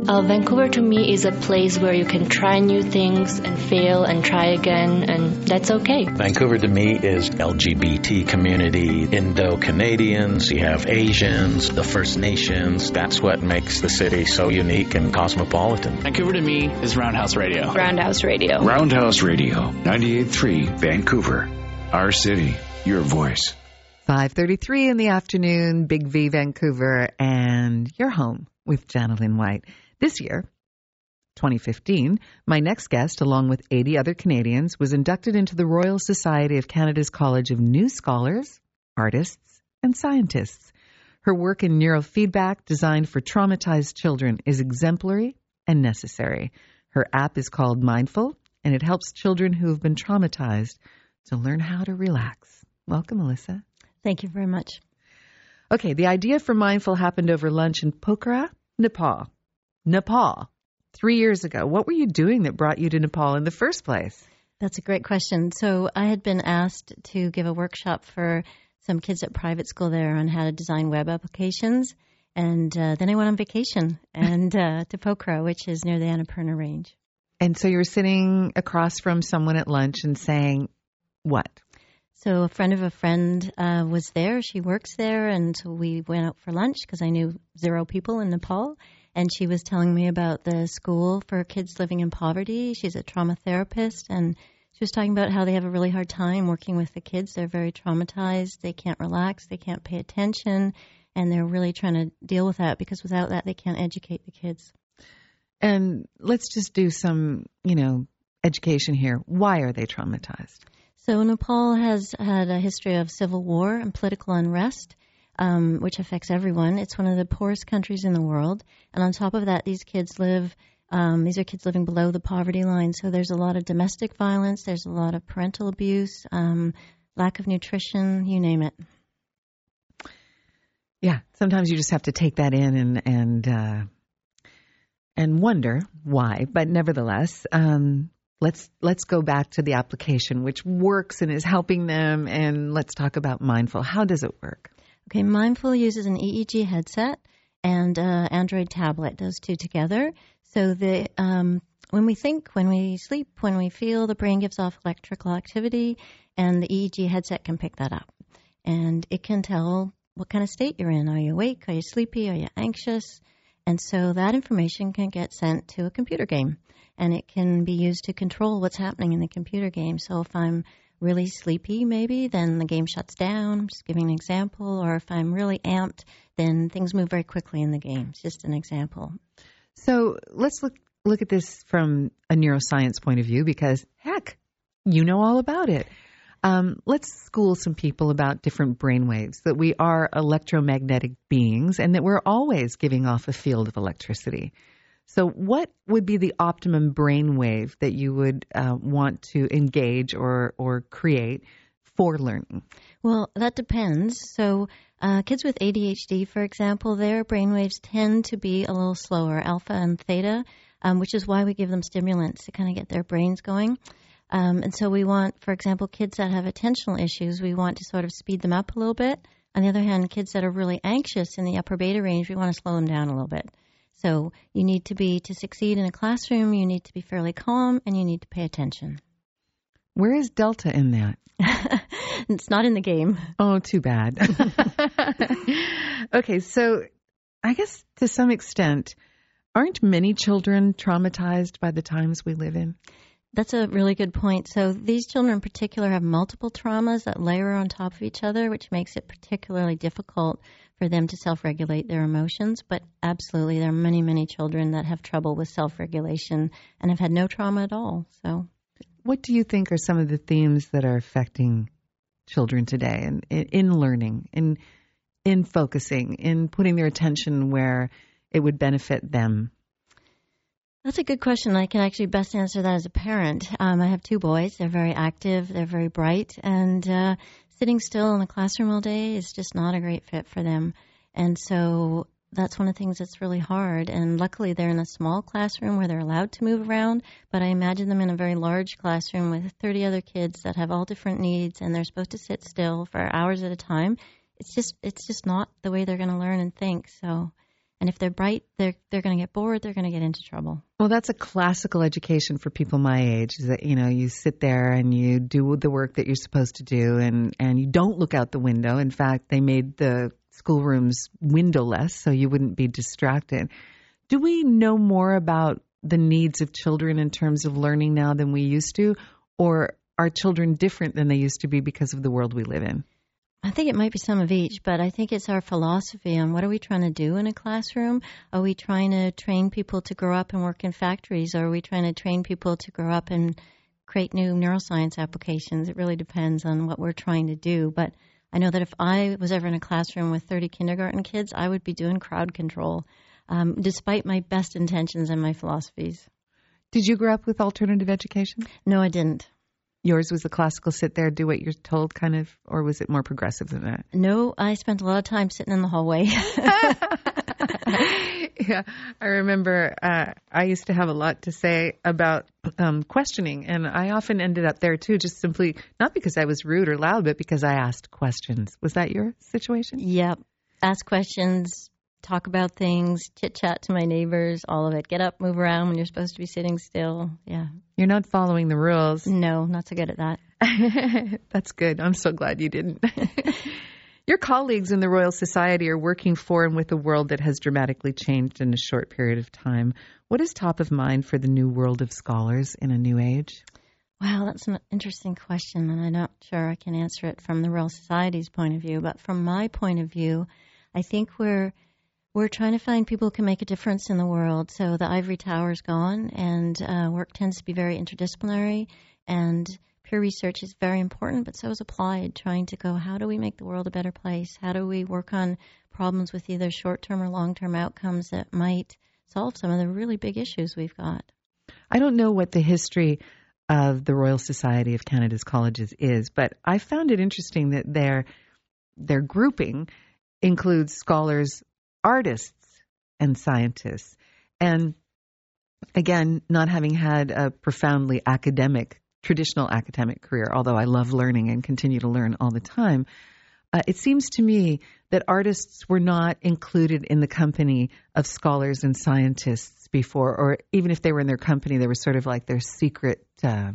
Vancouver to me is a place where you can try new things and fail and try again, and that's okay. Vancouver to me is LGBT community, Indo-Canadians, you have Asians, the First Nations. That's what makes the city so unique and cosmopolitan. Vancouver to me is Roundhouse Radio. Roundhouse Radio. Roundhouse Radio, 98.3 Vancouver. Our city, your voice. 5:33 in the afternoon, Big V Vancouver, and you're home with Janalyn White. This year, 2015, my next guest, along with 80 other Canadians, was inducted into the Royal Society of Canada's College of New Scholars, Artists, and Scientists. Her work in neurofeedback designed for traumatized children is exemplary and necessary. Her app is called Mindful, and it helps children who have been traumatized to learn how to relax. Welcome, Melissa. Thank you very much. Okay, the idea for Mindful happened over lunch in Pokhara, Nepal, 3 years ago. What were you doing that brought you to Nepal in the first place? That's a great question. So I had been asked to give a workshop for some kids at private school there on how to design web applications. And then I went on vacation and to Pokhara, which is near the Annapurna Range. And so you were sitting across from someone at lunch and saying what? So a friend of a friend was there. She works there. And so we went out for lunch because I knew 0 people in Nepal. And she was telling me about the school for kids living in poverty. She's a trauma therapist. And she was talking about how they have a really hard time working with the kids. They're very traumatized. They can't relax. They can't pay attention. And they're really trying to deal with that because without that, they can't educate the kids. And let's just do some, education here. Why are they traumatized? So Nepal has had a history of civil war and political unrest, which affects everyone. It's one of the poorest countries in the world. And on top of that, these are kids living below the poverty line. So there's a lot of domestic violence. There's a lot of parental abuse, lack of nutrition, you name it. Yeah, sometimes you just have to take that in and wonder why. But nevertheless, let's go back to the application, which works and is helping them. And let's talk about Mindful. How does it work? Okay, Mindful uses an EEG headset and Android tablet, those two together. So when we think, when we sleep, when we feel, the brain gives off electrical activity, and the EEG headset can pick that up. And it can tell what kind of state you're in. Are you awake? Are you sleepy? Are you anxious? And so that information can get sent to a computer game, and it can be used to control what's happening in the computer game. So if I'm really sleepy, maybe, then the game shuts down. I'm just giving an example. Or if I'm really amped, then things move very quickly in the game. It's just an example. So let's look at this from a neuroscience point of view because, heck, you know all about it. Let's school some people about different brain waves, that we are electromagnetic beings and that we're always giving off a field of electricity. So what would be the optimum brain wave that you would want to engage or create for learning? Well, that depends. So kids with ADHD, for example, their brain waves tend to be a little slower, alpha and theta, which is why we give them stimulants to kind of get their brains going. And so we want, for example, kids that have attentional issues, we want to sort of speed them up a little bit. On the other hand, kids that are really anxious in the upper beta range, we want to slow them down a little bit. So you need to succeed in a classroom, you need to be fairly calm, and you need to pay attention. Where is Delta in that? It's not in the game. Oh, too bad. Okay, so I guess to some extent, aren't many children traumatized by the times we live in? That's a really good point. So these children in particular have multiple traumas that layer on top of each other, which makes it particularly difficult for them to self-regulate their emotions. But absolutely, there are many, many children that have trouble with self-regulation and have had no trauma at all. So, what do you think are some of the themes that are affecting children today and in learning, in focusing, in putting their attention where it would benefit them? That's a good question. I can actually best answer that as a parent. I have 2 boys. They're very active. They're very bright. And sitting still in the classroom all day is just not a great fit for them. And so that's one of the things that's really hard. And luckily, they're in a small classroom where they're allowed to move around. But I imagine them in a very large classroom with 30 other kids that have all different needs, and they're supposed to sit still for hours at a time. It's just not the way they're going to learn and think. So And if they're bright, they're going to get bored. They're going to get into trouble. Well, that's a classical education for people my age, is that, you sit there and you do the work that you're supposed to do, and you don't look out the window. In fact, they made the schoolrooms windowless so you wouldn't be distracted. Do we know more about the needs of children in terms of learning now than we used to? Or are children different than they used to be because of the world we live in? I think it might be some of each, but I think it's our philosophy on what are we trying to do in a classroom? Are we trying to train people to grow up and work in factories? Or are we trying to train people to grow up and create new neuroscience applications? It really depends on what we're trying to do. But I know that if I was ever in a classroom with 30 kindergarten kids, I would be doing crowd control, despite my best intentions and my philosophies. Did you grow up with alternative education? No, I didn't. Yours was the classical sit there, do what you're told kind of, or was it more progressive than that? No, I spent a lot of time sitting in the hallway. Yeah, I remember I used to have a lot to say about questioning, and I often ended up there too, just simply, not because I was rude or loud, but because I asked questions. Was that your situation? Yep. Ask questions, talk about things, chit-chat to my neighbors, all of it. Get up, move around when you're supposed to be sitting still. Yeah. You're not following the rules. No, not so good at that. That's good. I'm so glad you didn't. Your colleagues in the Royal Society are working for and with a world that has dramatically changed in a short period of time. What is top of mind for the new world of scholars in a new age? Wow, that's an interesting question, and I'm not sure I can answer it from the Royal Society's point of view. But from my point of view, I think we're trying to find people who can make a difference in the world. So the ivory tower's gone, and work tends to be very interdisciplinary, and peer research is very important, but so is applied, trying to go, how do we make the world a better place? How do we work on problems with either short-term or long-term outcomes that might solve some of the really big issues we've got? I don't know what the history of the Royal Society of Canada's colleges is, but I found it interesting that their grouping includes scholars, artists, and scientists. And again, not having had a profoundly traditional academic career, although I love learning and continue to learn all the time, it seems to me that artists were not included in the company of scholars and scientists before, or even if they were in their company, they were sort of like their secret,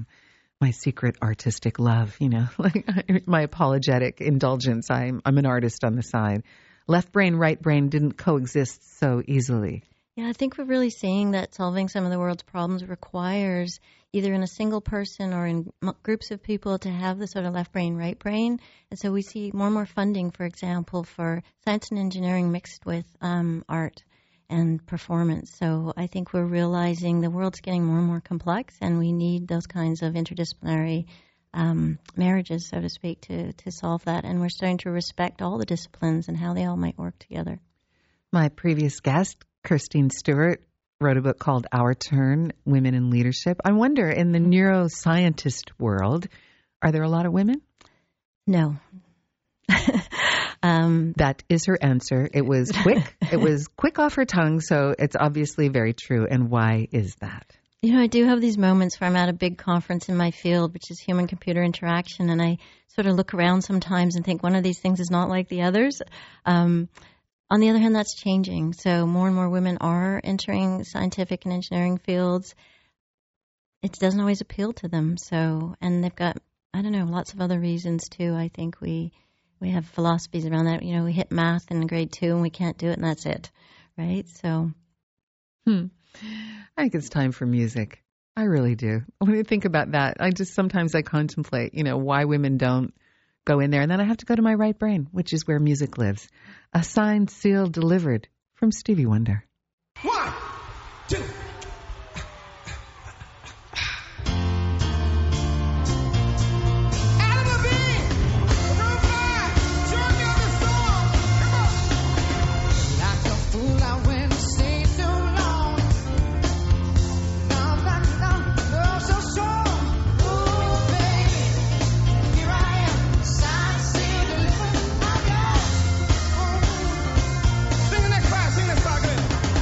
my secret artistic love, like my apologetic indulgence. I'm an artist on the side. Left brain, right brain didn't coexist so easily. Yeah, I think we're really seeing that solving some of the world's problems requires either in a single person or in groups of people to have the sort of left brain, right brain. And so we see more and more funding, for example, for science and engineering mixed with art and performance. So I think we're realizing the world's getting more and more complex, and we need those kinds of interdisciplinary marriages, so to speak, to solve that. And we're starting to respect all the disciplines and how they all might work together. My previous guest, Kirstine Stewart, wrote a book called Our Turn, Women in Leadership. I wonder, in the neuroscientist world, are there a lot of women? No. That is her answer. It was quick. It was quick off her tongue, so it's obviously very true. And why is that? I do have these moments where I'm at a big conference in my field, which is human-computer interaction, and I sort of look around sometimes and think one of these things is not like the others. On the other hand, that's changing. So more and more women are entering scientific and engineering fields. It doesn't always appeal to them. So, and they've got, lots of other reasons too. I think we have philosophies around that. We hit math in grade 2 and we can't do it, and that's it, right? So, I think it's time for music. I really do. When I think about that, sometimes I contemplate, why women don't go in there. And then I have to go to my right brain, which is where music lives. A signed, sealed, delivered from Stevie Wonder. 1, 2. Sing this part good.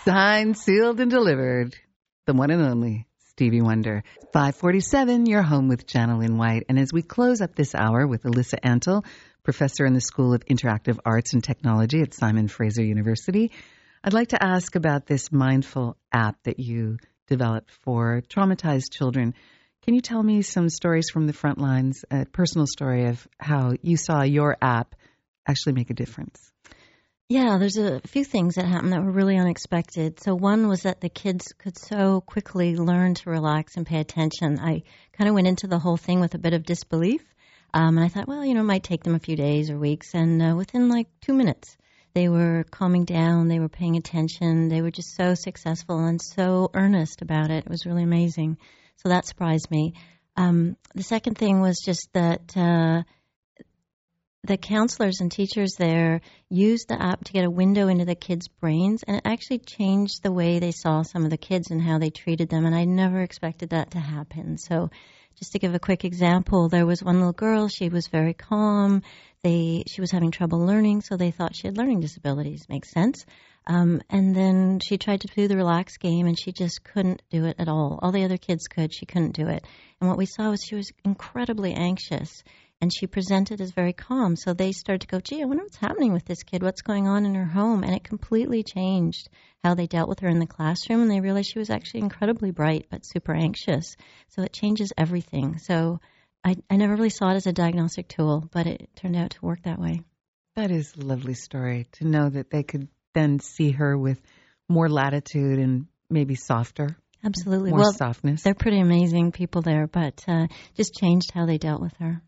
Signed, sealed, and delivered. The one and only Stevie Wonder. 547, you're home with Janalyn White. And as we close up this hour with Alyssa Antle, professor in the School of Interactive Arts and Technology at Simon Fraser University, I'd like to ask about this mindful app that you developed for traumatized children. Can you tell me some stories from the front lines, a personal story of how you saw your app actually make a difference? Yeah, there's a few things that happened that were really unexpected. So one was that the kids could so quickly learn to relax and pay attention. I kind of went into the whole thing with a bit of disbelief. And I thought, well, it might take them a few days or weeks. And within like 2 minutes, they were calming down. They were paying attention. They were just so successful and so earnest about it. It was really amazing. So that surprised me. The second thing was just that the counselors and teachers there used the app to get a window into the kids' brains, and it actually changed the way they saw some of the kids and how they treated them, and I never expected that to happen. So just to give a quick example, there was one little girl. She was very calm. She was having trouble learning, so they thought she had learning disabilities. Makes sense. And then she tried to do the relax game, and she just couldn't do it at all. All the other kids could. She couldn't do it. And what we saw was she was incredibly anxious, and she presented as very calm. So they started to go, gee, I wonder what's happening with this kid, what's going on in her home. And it completely changed how they dealt with her in the classroom. And they realized she was actually incredibly bright but super anxious. So it changes everything. So I never really saw it as a diagnostic tool, but it turned out to work that way. That is a lovely story, to know that they could then see her with more latitude and maybe softer. Absolutely. More softness. They're pretty amazing people there, but just changed how they dealt with her.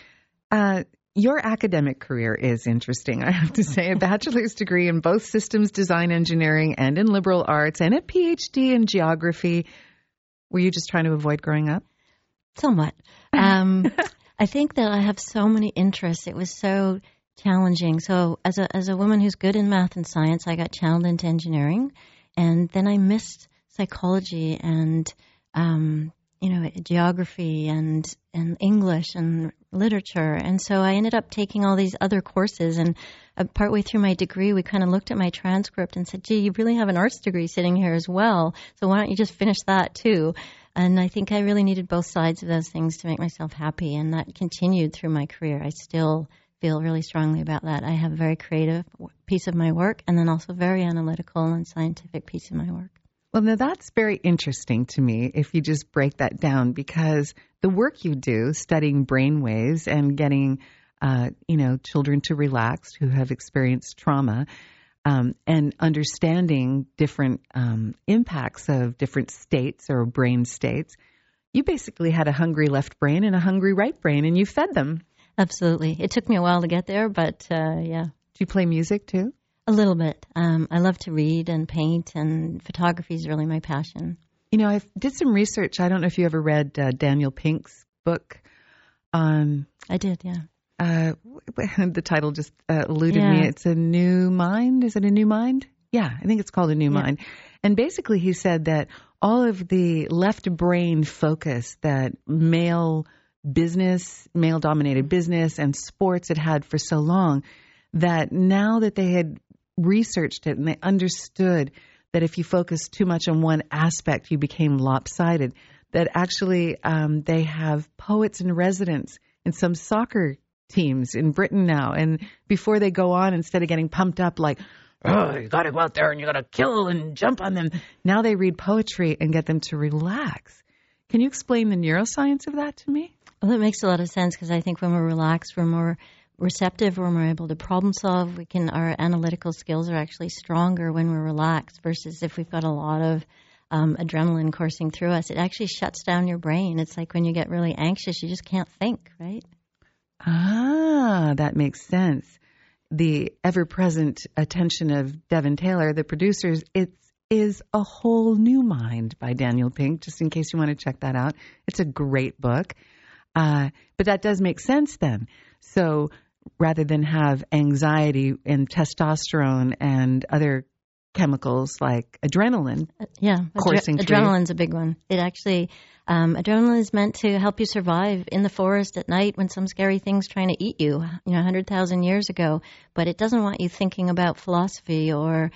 Your academic career is interesting, I have to say. A bachelor's degree in both systems design engineering and in liberal arts, and a PhD in geography. Were you just trying to avoid growing up? Somewhat. I think that I have so many interests. It was so challenging. So as a woman who's good in math and science, I got channeled into engineering, and then I missed psychology and geography and English and literature. And so I ended up taking all these other courses. And partway through my degree, we kind of looked at my transcript and said, gee, you really have an arts degree sitting here as well. So why don't you just finish that too? And I think I really needed both sides of those things to make myself happy. And that continued through my career. I still feel really strongly about that. I have a very creative piece of my work and then also a very analytical and scientific piece of my work. Well, now that's very interesting to me if you just break that down, because the work you do studying brain waves and getting, children to relax who have experienced trauma and understanding different impacts of different states or brain states, you basically had a hungry left brain and a hungry right brain, and you fed them. Absolutely. It took me a while to get there, but yeah. Do you play music too? A little bit. I love to read and paint, and photography is really my passion. I did some research. I don't know if you ever read Daniel Pink's book. I did, yeah. The title just eluded me. It's A New Mind. Is it A New Mind? Yeah, I think it's called A New Mind. And basically he said that all of the left brain focus that male-dominated business and sports had for so long, that now that they had researched it and they understood that if you focus too much on one aspect, you became lopsided, that actually they have poets in residence in some soccer teams in Britain now. And before they go on, instead of getting pumped up like, oh, you got to go out there and you got to kill and jump on them, now they read poetry and get them to relax. Can you explain the neuroscience of that to me? Well, that makes a lot of sense, because I think when we're relaxed, we're more receptive, when we're able to problem solve. Our analytical skills are actually stronger when we're relaxed versus if we've got a lot of adrenaline coursing through us. It actually shuts down your brain. It's like when you get really anxious, you just can't think, right? Ah, that makes sense. The ever-present attention of Devin Taylor, the producers, it is A Whole New Mind by Daniel Pink, just in case you want to check that out. It's a great book. But that does make sense then. So rather than have anxiety and testosterone and other chemicals like adrenaline coursing through. Adrenaline's a big one. It actually, adrenaline is meant to help you survive in the forest at night when some scary thing's trying to eat you, 100,000 years ago. But it doesn't want you thinking about philosophy or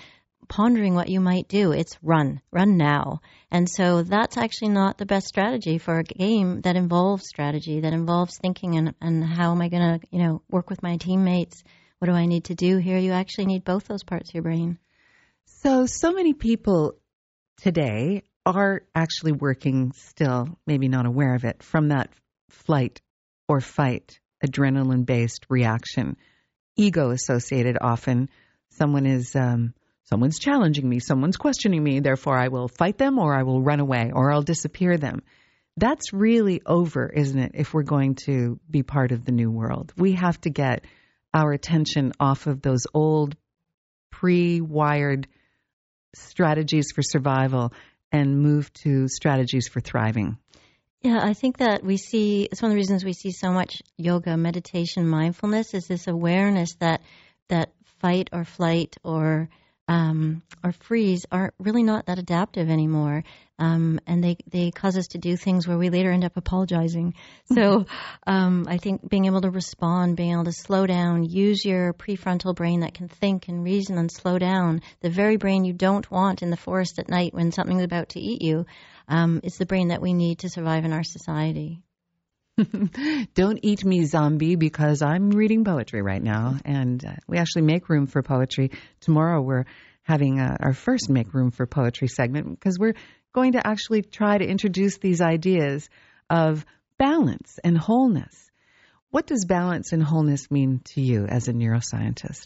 pondering what you might do. It's run now. And so that's actually not the best strategy for a game that involves strategy, that involves thinking and how am I going to, work with my teammates? What do I need to do here? You actually need both those parts of your brain. So many people today are actually working still, maybe not aware of it, from that flight or fight, adrenaline-based reaction, ego-associated often. Someone's challenging me, someone's questioning me, therefore I will fight them or I will run away or I'll disappear them. That's really over, isn't it, if we're going to be part of the new world? We have to get our attention off of those old pre-wired strategies for survival and move to strategies for thriving. Yeah, I think that it's one of the reasons we see so much yoga, meditation, mindfulness is this awareness that fight or flight or freeze are really not that adaptive anymore. And they cause us to do things where we later end up apologizing. So I think being able to respond, being able to slow down, use your prefrontal brain that can think and reason and slow down, the very brain you don't want in the forest at night when something's about to eat you, is the brain that we need to survive in our society. Don't eat me, zombie, because I'm reading poetry right now. And we actually make room for poetry. Tomorrow we're having our first Make Room for Poetry segment because we're going to actually try to introduce these ideas of balance and wholeness. What does balance and wholeness mean to you as a neuroscientist?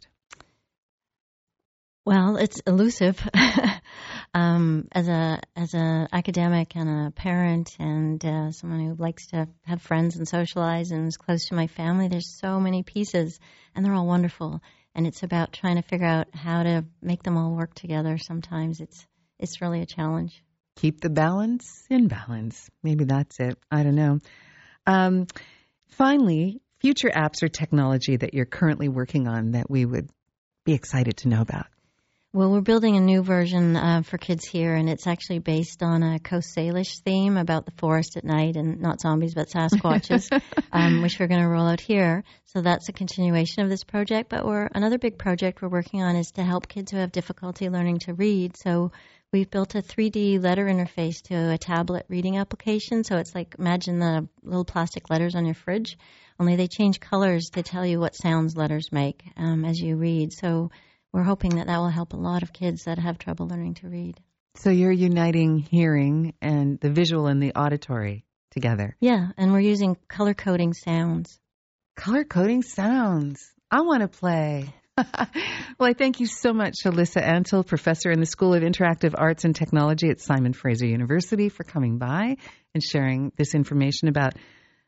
Well, it's elusive. As an academic and a parent and someone who likes to have friends and socialize and is close to my family, there's so many pieces, and they're all wonderful. And it's about trying to figure out how to make them all work together. Sometimes it's really a challenge. Keep the balance in balance. Maybe that's it. I don't know. Finally, future apps or technology that you're currently working on that we would be excited to know about. Well, we're building a new version for kids here, and it's actually based on a Coast Salish theme about the forest at night, and not zombies, but Sasquatches, which we're going to roll out here. So that's a continuation of this project. But another big project we're working on is to help kids who have difficulty learning to read. So we've built a 3D letter interface to a tablet reading application. So it's like, imagine the little plastic letters on your fridge, only they change colors to tell you what sounds letters make as you read. So we're hoping that will help a lot of kids that have trouble learning to read. So you're uniting hearing and the visual and the auditory together. Yeah, and we're using color-coding sounds. Color-coding sounds. I want to play. Well, I thank you so much, Alyssa Antle, professor in the School of Interactive Arts and Technology at Simon Fraser University, for coming by and sharing this information about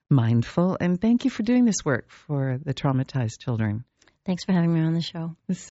mindful. And thank you for doing this work for the traumatized children. Thanks for having me on the show.